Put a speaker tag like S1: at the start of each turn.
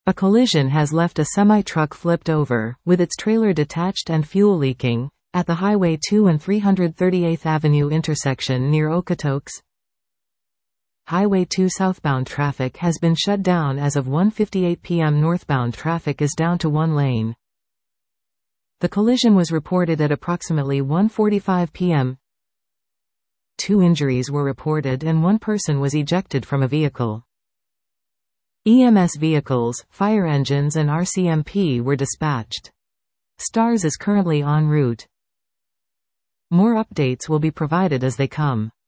S1: A collision has left a semi-truck flipped over, with its trailer detached and fuel leaking, at the Highway 2 and 338th Avenue intersection near Okotoks. Highway 2 southbound traffic has been shut down as of 1:58 p.m. Northbound traffic is down to one lane. The collision was reported at approximately 1:45 p.m. 2 injuries were reported and one person was ejected from a vehicle. EMS vehicles, fire engines and RCMP were dispatched. STARS is currently en route. More updates will be provided as they come.